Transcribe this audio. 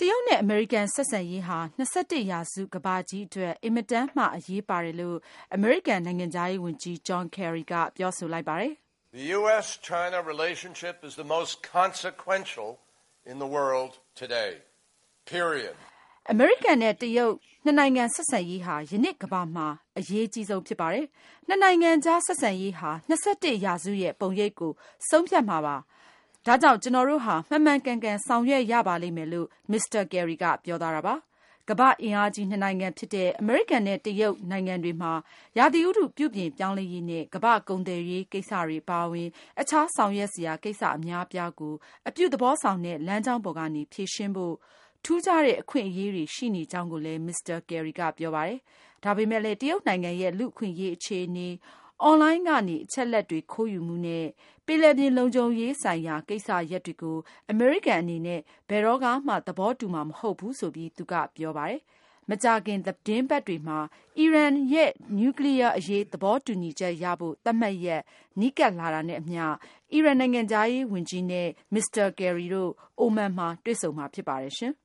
တရုတ်နဲ့အမေရိကန်ဆက်ဆံရေးဟာ21ရာစုကမ္ဘာကြီးအတွက်အင်မတန်မှအရေးပါတယ်လို့အမေရိကန်နိုင်ငံခြားရေးဝန်ကြီး John Kerry ကပြောဆိုလိုက်ပါတယ်။ The US-China relationship is the most consequential in the world today. Period. အမေရိကန်နဲ့တရုတ်နှစ်နိုင်ငံဆက်ဆံရေးဟာယနေ့ကမ္ဘာမှာအရေးကြီးဆုံးဖြစ်ပါတယ်။နှစ်နိုင်ငံကြားဆက်ဆံရေးဟာ21ရာစုရဲ့ပုံရိပ်ကိုဆုံးဖြတ်မှာပါ။ဒါကြောင့်ကျွန်တော်တို့ဟာမှန်မှန်ကန်ကန်ဆောင်ရွက်ရပါလိမ့်မယ်လို့ Mr. Kerry ကပြောသွားတာပါ။ကမ္ဘာအင်အားကြီးနှစ်နိုင်ငံဖြစ်တဲ့အမေရိကန်နဲ့တရုတ်နိုင်ငံတွေမှာရာသီဥတုပြုပြင်ပြောင်းလဲရေးနဲ့ကမ္ဘာကုန်သွယ်ရေးကိစ္စတွေပါဝင်အခြားဆောင်ရွက်စရာကိစ္စအများအပြားကိုအပြုသဘောဆောင်တဲ့လမ်းကြောင်းပေါ်ကနေဖြေရှင်းဖို့ထူးခြားတဲ့အခွင့်အရေးတွေရှိနေကြောင်းကိုလည်း Mr. Kerry ကပြောပါတယ်။ဒါပေမဲ့လည်းတရုတ်နိုင်ငံရဲ့လူ့အခွင့်အရေးအခြေအနေအွန်လိုင်းကနေအချက်လက်တွေခိုးယူမှုနဲ့ပင်လယ်ပြင်လုံခြုံရေးဆိုင်ရာကိစ္စရပ်တွေကိုအမေရိကန်အနေနဲ့ဘယ်တော့မှသဘောတူမှာမဟုတ်ဘူးဆိုပြီးသူကပြောပါတယ်။မကြာခင်သတင်းပတ်တွေမှာအီရန်ရဲ့နျူကလ িয়ার အရေးသဘောတူညီချက်ရဖို့သတ်မှတ်ရက်နီးကပ်လာတာနဲ့အမျှအီရန်နိုင်ငံခြားရေးဝန်ကြီးနဲ့ Mr. Kerry တို့အိုမန်မှာတွေ့ဆုံမှာဖြစ်ပါတယ်ရှင်။